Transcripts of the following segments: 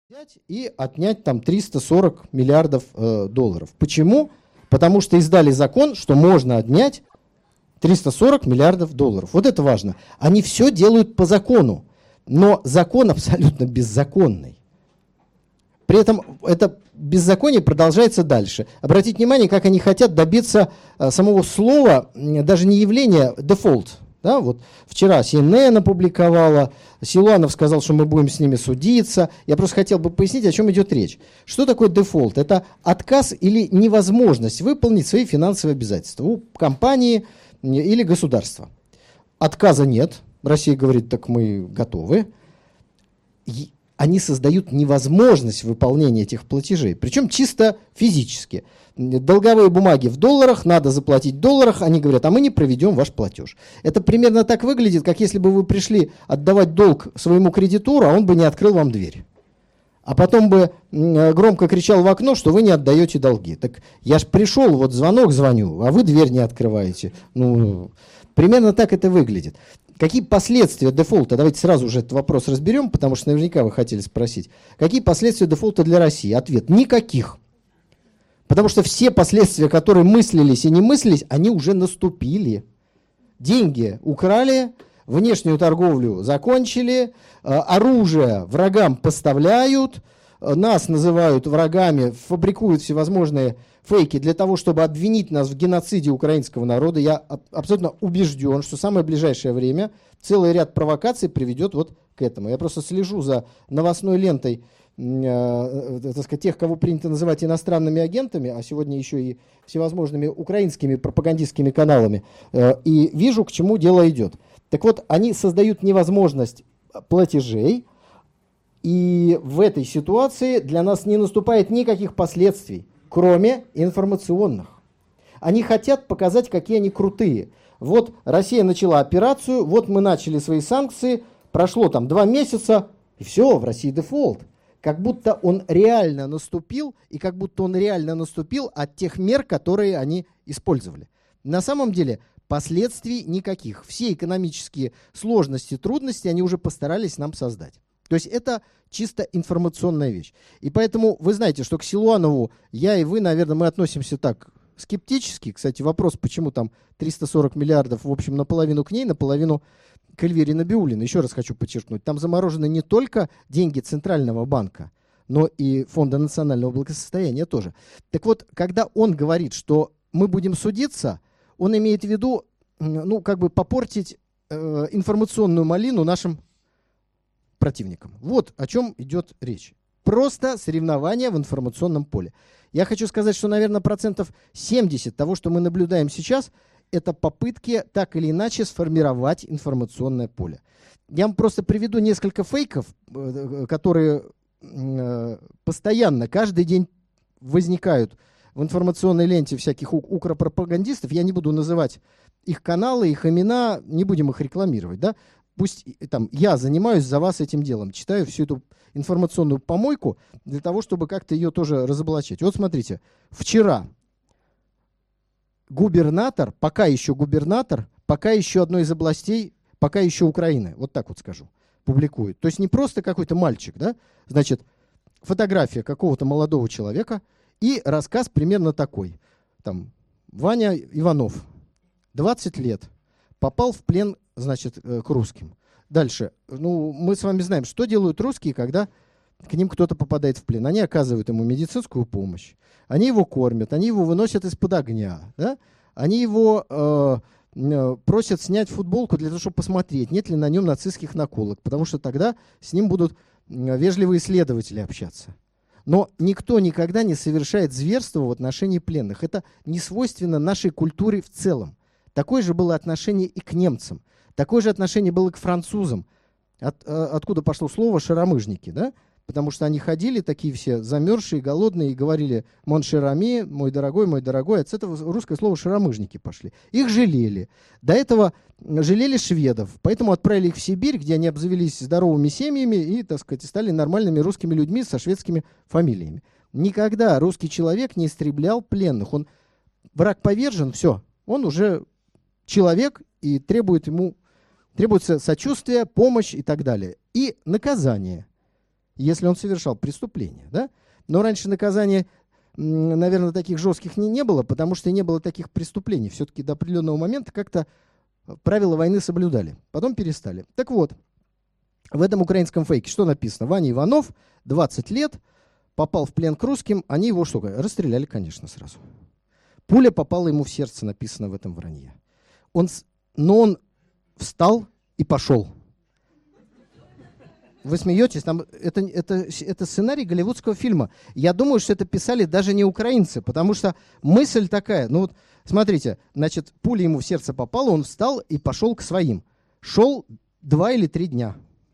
взять и отнять там 340 миллиардов долларов. Почему? Потому что издали закон, что можно отнять 340 миллиардов долларов. Вот это важно. Они все делают по закону, но закон абсолютно беззаконный. При этом это беззаконие продолжается дальше. Обратите внимание, как они хотят добиться самого слова, даже не явления, дефолт. Да, вот вчера CNN опубликовала, Силуанов сказал, что мы будем с ними судиться. Я просто хотел бы пояснить, о чем идет речь. Что такое дефолт? Это отказ или невозможность выполнить свои финансовые обязательства у компании или государства. Отказа нет. Россия говорит, так мы готовы. Они создают невозможность выполнения этих платежей, причем чисто физически. Долговые бумаги в долларах, надо заплатить в долларах, они говорят, а мы не проведем ваш платеж. Это примерно так выглядит, как если бы вы пришли отдавать долг своему кредитору, а он бы не открыл вам дверь. А потом бы громко кричал в окно, что вы не отдаете долги. Так я ж пришел, вот звонок звоню, а вы дверь не открываете. Ну, примерно так это выглядит. Какие последствия дефолта? Давайте сразу же этот вопрос разберем, потому что наверняка вы хотели спросить. Какие последствия дефолта для России? Ответ – никаких. Потому что все последствия, которые мыслились и не мыслились, они уже наступили. Деньги украли, внешнюю торговлю закончили, оружие врагам поставляют, нас называют врагами, фабрикуют всевозможные фейки для того, чтобы обвинить нас в геноциде украинского народа. Я абсолютно убежден, что в самое ближайшее время целый ряд провокаций приведет вот к этому. Я просто слежу за новостной лентой, так сказать, тех, кого принято называть иностранными агентами, а сегодня еще и всевозможными украинскими пропагандистскими каналами, и вижу, к чему дело идет. Так вот, они создают невозможность платежей, и в этой ситуации для нас не наступает никаких последствий, кроме информационных. Они хотят показать, какие они крутые. Вот Россия начала операцию, вот мы начали свои санкции, прошло там 2 месяца, и все, в России дефолт. Как будто он реально наступил, и как будто он реально наступил от тех мер, которые они использовали. На самом деле последствий никаких. Все экономические сложности, трудности они уже постарались нам создать. То есть это чисто информационная вещь. И поэтому вы знаете, что к Силуанову я и вы, наверное, мы относимся так скептически. Кстати, вопрос, почему там 340 миллиардов, в общем, наполовину к ней, наполовину к Эльвире Набиуллиной. Еще раз хочу подчеркнуть, там заморожены не только деньги Центрального банка, но и Фонда национального благосостояния тоже. Так вот, когда он говорит, что мы будем судиться, он имеет в виду, ну, как бы попортить информационную малину нашим противникам. Вот о чем идет речь. Просто соревнования в информационном поле. Я хочу сказать, что, наверное, 70% того, что мы наблюдаем сейчас, это попытки так или иначе сформировать информационное поле. Я вам просто приведу несколько фейков, которые постоянно, каждый день возникают в информационной ленте всяких укропропагандистов. Я не буду называть их каналы, их имена, не будем их рекламировать. Да? Пусть там, я занимаюсь за вас этим делом, читаю всю эту информационную помойку для того, чтобы как-то ее тоже разоблачать. Вот смотрите, вчера губернатор, пока еще одной из областей, пока еще Украины, вот так вот скажу, публикует. То есть не просто какой-то мальчик, да? Значит, фотография какого-то молодого человека и рассказ примерно такой. Там, Ваня Иванов, 20 лет, попал в плен, значит, к русским. Дальше, ну, мы с вами знаем, что делают русские, когда к ним кто-то попадает в плен. Они оказывают ему медицинскую помощь, они его кормят, они его выносят из-под огня, да? Они его просят снять футболку для того, чтобы посмотреть, нет ли на нем нацистских наколок, потому что тогда с ним будут вежливые следователи общаться. Но никто никогда не совершает зверства в отношении пленных. Это не свойственно нашей культуре в целом. Такое же было отношение и к немцам. Такое же отношение было к французам. Откуда пошло слово «шаромыжники», да? Потому что они ходили такие все замерзшие, голодные и говорили «мон шерами», мой дорогой». От этого русское слово «шаромыжники» пошли. Их жалели. До этого жалели шведов. Поэтому отправили их в Сибирь, где они обзавелись здоровыми семьями и, так сказать, стали нормальными русскими людьми со шведскими фамилиями. Никогда русский человек не истреблял пленных. Враг повержен, все, он уже человек, и требуется сочувствие, помощь и так далее. И наказание. если он совершал преступление. Да? Но раньше наказания, наверное, таких жестких не было, потому что не было таких преступлений. Все-таки до определенного момента как-то правила войны соблюдали. Потом перестали. Так вот, в этом украинском фейке что написано? Ваня Иванов, 20 лет, попал в плен к русским. Они его что, расстреляли, конечно, сразу. Пуля попала ему в сердце, написано в этом вранье. Но он встал и пошел. Вы смеетесь? Там, это сценарий голливудского фильма. Я думаю, что это писали даже не украинцы, потому что мысль такая. Ну вот, смотрите, значит, пуля ему в сердце попала, он встал и пошел к своим. Шел 2 или 3 дня.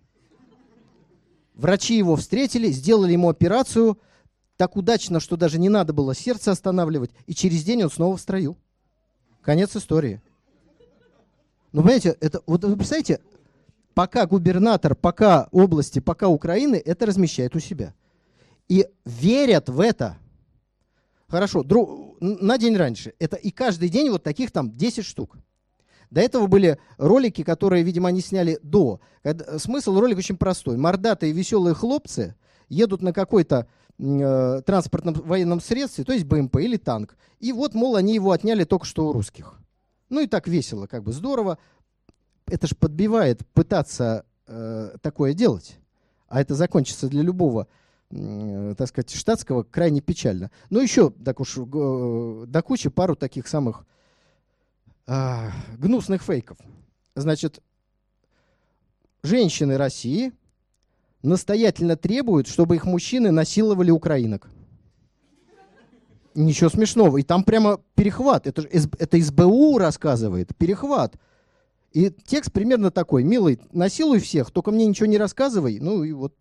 Врачи его встретили, сделали ему операцию так удачно, что даже не надо было сердце останавливать, и через день он снова в строю. Конец истории. Ну, понимаете, вот вы представляете, пока губернатор, пока области, пока Украины это размещает у себя. И верят в это. Хорошо, на день раньше. Это и каждый день вот таких там 10 штук. До этого были ролики, которые, видимо, они сняли до. Смысл ролика очень простой. Мордатые веселые хлопцы едут на какой-то транспортном военном средстве, то есть БМП или танк. И вот, мол, они его отняли только что у русских. Ну и так весело, как бы здорово. Это же подбивает пытаться такое делать. А это закончится для любого, так сказать, штатского крайне печально. Ну еще так уж до кучи пару таких самых гнусных фейков. Значит, женщины России настоятельно требуют, чтобы их мужчины насиловали украинок. Ничего смешного. И там прямо перехват. Это СБУ рассказывает. Перехват. И текст примерно такой. Милый, насилуй всех, только мне ничего не рассказывай. Ну и вот.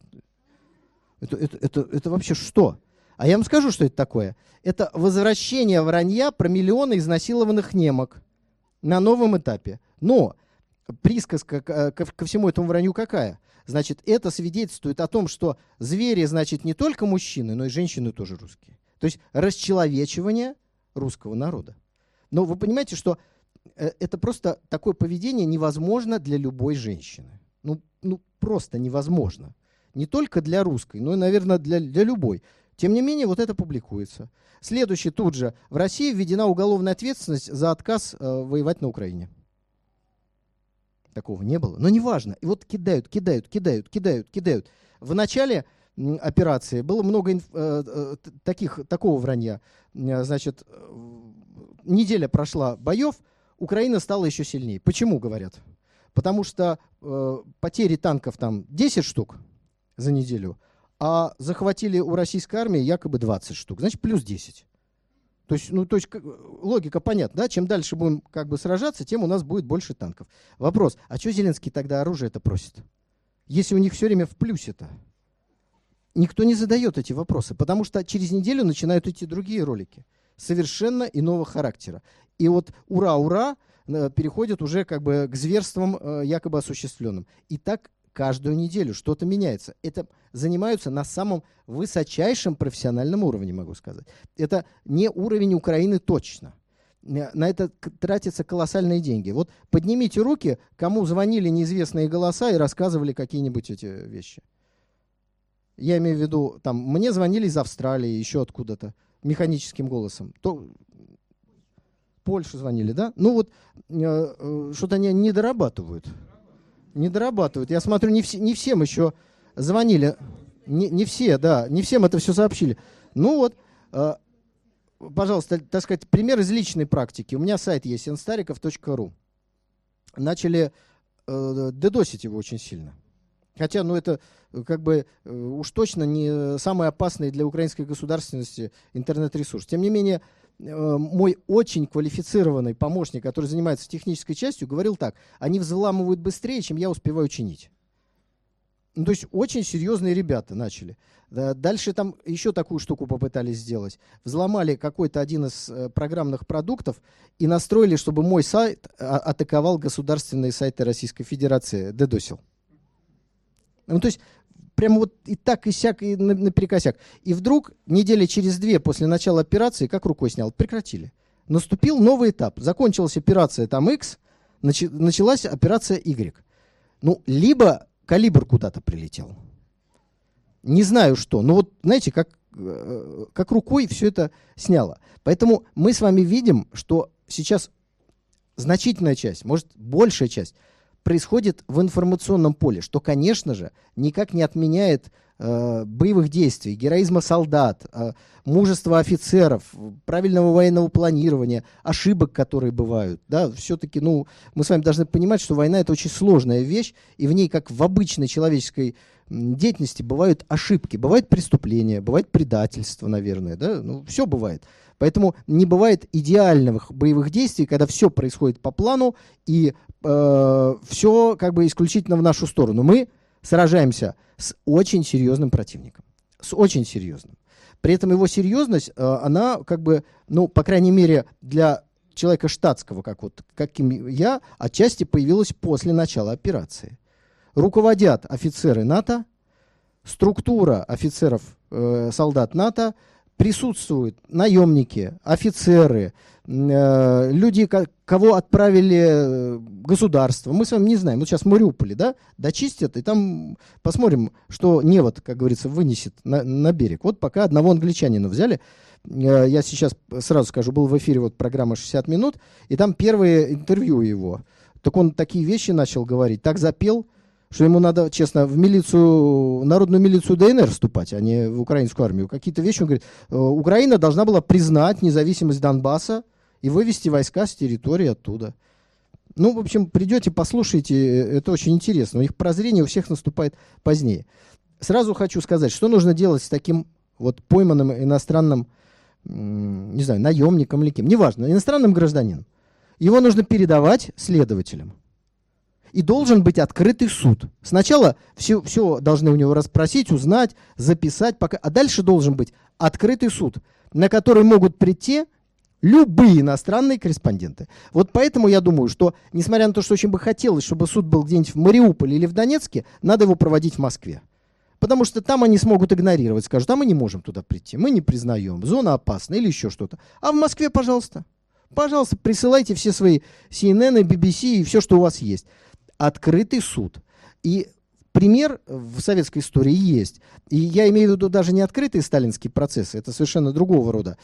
Это вообще что? А я вам скажу, что это такое. Это возвращение вранья про миллионы изнасилованных немок на новом этапе. Но присказка ко всему этому вранью какая? Значит, это свидетельствует о том, что звери, значит, не только мужчины, но и женщины тоже русские. То есть расчеловечивание русского народа. Но вы понимаете, что это просто такое поведение невозможно для любой женщины. Ну просто невозможно. Не только для русской, но и, наверное, для любой. Тем не менее, вот это публикуется. Следующий тут же. В России введена уголовная ответственность за отказ воевать на Украине. Такого не было. Но неважно. И вот кидают. В начале операции было много такого вранья. Значит, неделя прошла боев, Украина стала еще сильнее. Почему, говорят? Потому что потери танков там 10 штук за неделю, а захватили у российской армии якобы 20 штук. Значит, плюс 10. То есть логика понятна, да? Чем дальше будем как бы сражаться, тем у нас будет больше танков. Вопрос, а что Зеленский тогда оружие-то просит? Если у них все время в плюсе-то? Никто не задает эти вопросы, потому что через неделю начинают идти другие ролики, совершенно иного характера. И вот ура-ура переходят уже как бы к зверствам якобы осуществленным. И так каждую неделю что-то меняется. Это занимаются на самом высочайшем профессиональном уровне, могу сказать. Это не уровень Украины точно. На это тратятся колоссальные деньги. Вот поднимите руки, кому звонили неизвестные голоса и рассказывали какие-нибудь эти вещи. Я имею в виду, там, мне звонили из Австралии, еще откуда-то, механическим голосом. Польшу звонили, да? Ну вот, что-то они не дорабатывают. Не дорабатывают. Я смотрю, не всем еще звонили. Не все, да, не всем это все сообщили. Ну вот, пожалуйста, так сказать, пример из личной практики. У меня сайт есть, nstarikov.ru. Начали дедосить его очень сильно. Хотя, ну, это как бы уж точно не самый опасный для украинской государственности интернет-ресурс. Тем не менее, мой очень квалифицированный помощник, который занимается технической частью, говорил так: они взламывают быстрее, чем я успеваю чинить. Ну, то есть очень серьезные ребята начали. Дальше там еще такую штуку попытались сделать. Взломали какой-то один из программных продуктов и настроили, чтобы мой сайт атаковал государственные сайты Российской Федерации, дедосил. Ну, то есть прямо вот и так, и сяк, и наперекосяк. И вдруг, недели через 2 после начала операции, как рукой снял, прекратили. Наступил новый этап. Закончилась операция там X, началась операция Y. Ну, либо калибр куда-то прилетел. Не знаю что, но вот, знаете, как рукой все это сняло. Поэтому мы с вами видим, что сейчас значительная часть, может, большая часть, происходит в информационном поле, что, конечно же, никак не отменяет боевых действий, героизма солдат, мужества офицеров, правильного военного планирования, ошибок, которые бывают. Да, все-таки, мы с вами должны понимать, что война — это очень сложная вещь, и в ней, как в обычной человеческой деятельности, бывают ошибки, бывают преступления, бывает предательство, наверное, да, все бывает. Поэтому не бывает идеальных боевых действий, когда все происходит по плану и все как бы исключительно в нашу сторону. Мы сражаемся с очень серьезным противником, с очень серьезным. При этом его серьезность, она как бы, по крайней мере, для человека штатского, каким я, отчасти появилась после начала операции. Руководят офицеры НАТО, структура офицеров, солдат НАТО, присутствуют наемники, офицеры, люди, кого отправили государство. Мы с вами не знаем. Вот сейчас Мариуполь, да, дочистят, и там посмотрим, что невод, как говорится, вынесет на берег. Вот пока одного англичанина взяли. Я сейчас сразу скажу, был в эфире программа «60 минут», и там первое интервью его. Так он такие вещи начал говорить, так запел, что ему надо, честно, в милицию, народную милицию ДНР вступать, а не в украинскую армию. Какие-то вещи, он говорит, Украина должна была признать независимость Донбасса и вывести войска с территории оттуда. В общем, придете, послушайте, это очень интересно. У них прозрение у всех наступает позднее. Сразу хочу сказать, что нужно делать с таким пойманным иностранным, не знаю, наемником или кем, неважно, иностранным гражданином. Его нужно передавать следователям. И должен быть открытый суд. Сначала все должны у него расспросить, узнать, записать, а дальше должен быть открытый суд, на который могут прийти любые иностранные корреспонденты. Вот поэтому я думаю, что, несмотря на то, что очень бы хотелось, чтобы суд был где-нибудь в Мариуполе или в Донецке, надо его проводить в Москве. Потому что там они смогут игнорировать, скажут, мы не можем туда прийти, мы не признаем, зона опасна или еще что-то. А в Москве, пожалуйста, присылайте все свои CNN, BBC и все, что у вас есть. Открытый суд. И пример в советской истории есть. И я имею в виду даже не открытые сталинские процессы, это совершенно другого рода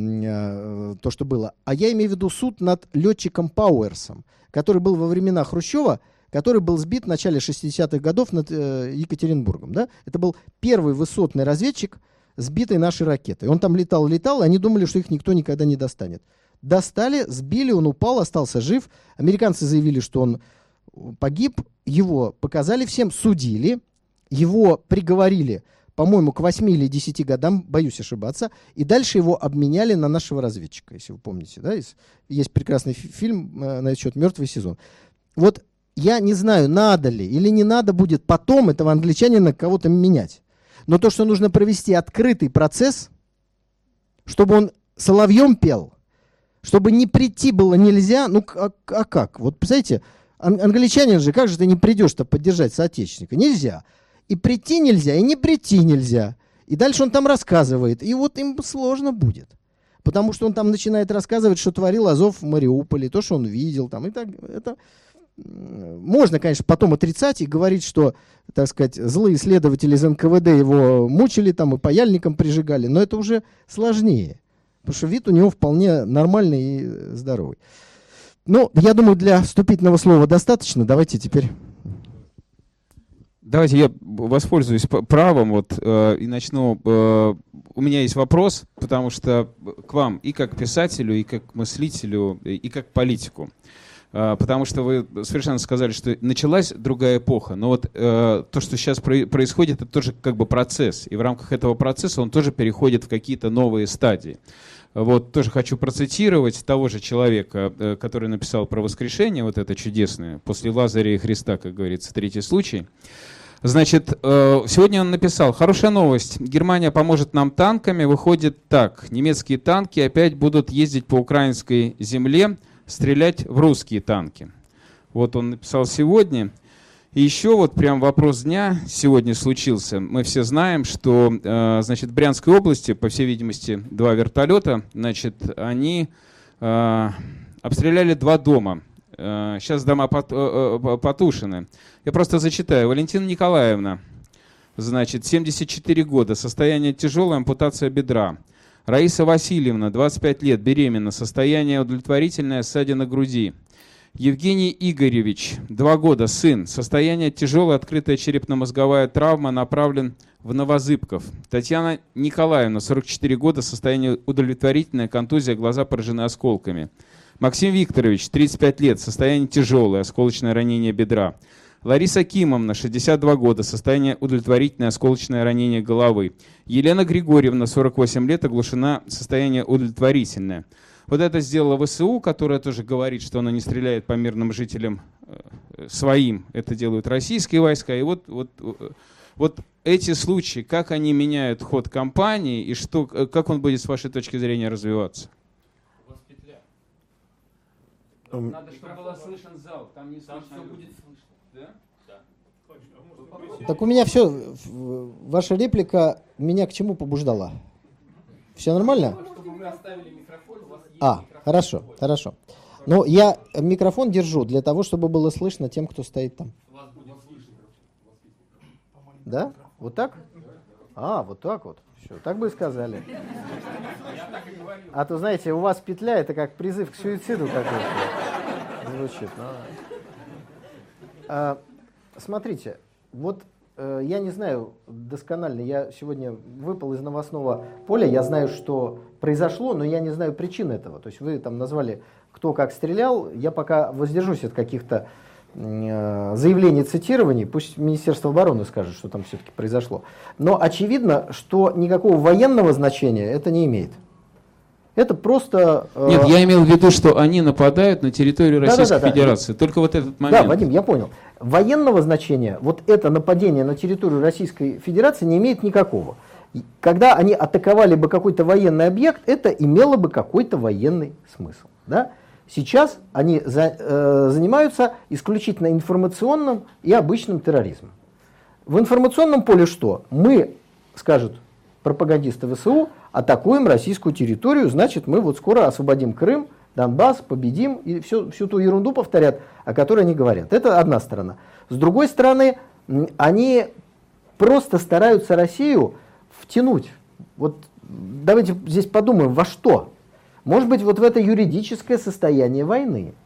то, что было. А я имею в виду суд над летчиком Пауэрсом, который был во времена Хрущева, который был сбит в начале 60-х годов над Екатеринбургом. Да? Это был первый высотный разведчик, сбитый нашей ракетой. Он там летал, и они думали, что их никто никогда не достанет. Достали, сбили, он упал, остался жив. Американцы заявили, что он погиб, его показали всем, судили, его приговорили, по-моему, к 8 или 10 годам, боюсь ошибаться, и дальше его обменяли на нашего разведчика, если вы помните. Да? Есть прекрасный фильм на этот счет «Мертвый сезон». Вот я не знаю, надо ли или не надо будет потом этого англичанина кого-то менять. Но то, что нужно провести открытый процесс, чтобы он соловьем пел, чтобы не прийти было нельзя, а как? Вот, представляете, англичанин же, как же ты не придешь-то поддержать соотечественника? Нельзя. И прийти нельзя, и не прийти нельзя. И дальше он там рассказывает. И им сложно будет. Потому что он там начинает рассказывать, что творил Азов в Мариуполе, то, что он видел. Там, и так, это можно, конечно, потом отрицать и говорить, что, так сказать, злые следователи из НКВД его мучили там и паяльником прижигали. Но это уже сложнее. Потому что вид у него вполне нормальный и здоровый. Я думаю, для вступительного слова достаточно. Давайте теперь. Давайте я воспользуюсь правом и начну. У меня есть вопрос, потому что к вам и как писателю, и как мыслителю, и как политику. Потому что вы совершенно сказали, что началась другая эпоха. Но то, что сейчас происходит, это тоже как бы процесс. И в рамках этого процесса он тоже переходит в какие-то новые стадии. Тоже хочу процитировать того же человека, который написал про воскрешение, это чудесное, после Лазаря и Христа, как говорится, третий случай. Значит, сегодня он написал: «Хорошая новость. Германия поможет нам танками. Выходит так. Немецкие танки опять будут ездить по украинской земле, стрелять в русские танки». Он написал сегодня. И еще прям вопрос дня сегодня случился. Мы все знаем, что в Брянской области, по всей видимости, 2 вертолета, они обстреляли 2 дома. Сейчас дома потушены. Я просто зачитаю. Валентина Николаевна, Значит, 74 года, состояние тяжелое, ампутация бедра. Раиса Васильевна, 25 лет, беременна, состояние удовлетворительное, ссадина груди. Евгений Игоревич, 2 года, сын, состояние тяжелое, открытая черепно-мозговая травма, направлен в Новозыбков. Татьяна Николаевна, 44 года, состояние удовлетворительное, контузия, глаза поражены осколками. Максим Викторович, 35 лет, состояние тяжелое, осколочное ранение бедра. Лариса Кимовна, 62 года, состояние удовлетворительное, осколочное ранение головы. Елена Григорьевна, 48 лет, оглушена, состояние удовлетворительное. Вот это сделала ВСУ, которая тоже говорит, что она не стреляет по мирным жителям своим. Это делают российские войска. И вот эти случаи, как они меняют ход кампании и что, как он будет с вашей точки зрения развиваться? У вас петля. Надо, чтобы было слышен зал. Там не слышно. Все будет слышно. Да? Да. Так у меня все, ваша реплика меня к чему побуждала? Все нормально? Чтобы мы оставили микрофон, у вас есть микрофон. Хорошо, хорошо. Но я микрофон держу для того, чтобы было слышно тем, кто стоит там. Вас будет слышно. Да? Вот так? Вот так вот. Все, так бы и сказали. А то, знаете, у вас петля, это как призыв к суициду какой-то звучит. Смотрите, вот я не знаю досконально, я сегодня выпал из новостного поля, я знаю, что произошло, но я не знаю причин этого. То есть вы там назвали, кто как стрелял, я пока воздержусь от каких-то заявлений, цитирований, пусть Министерство обороны скажет, что там все-таки произошло. Но очевидно, что никакого военного значения это не имеет. Это просто... Нет, я имел в виду, что они нападают на территорию Российской Федерации. Только вот этот момент. Да, Вадим, я понял. Военного значения вот это нападение на территорию Российской Федерации не имеет никакого. Когда они атаковали бы какой-то военный объект, это имело бы какой-то военный смысл. Да? Сейчас они занимаются исключительно информационным и обычным терроризмом. В информационном поле что? Мы, скажут пропагандисты ВСУ, атакуем российскую территорию, значит, мы вот скоро освободим Крым, Донбасс, победим, и всю ту ерунду повторят, о которой они говорят. Это одна сторона. С другой стороны, они просто стараются Россию втянуть. Вот давайте здесь подумаем, во что? Может быть, вот в это юридическое состояние войны.